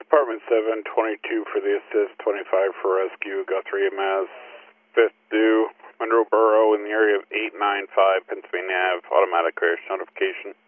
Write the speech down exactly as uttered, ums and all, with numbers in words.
Department seven, twenty-two for the assist, twenty-five for rescue, Guthrie M S, fifth due, Monroe Borough in the area of eight nine five, Pennsylvania Ave, automatic crash notification.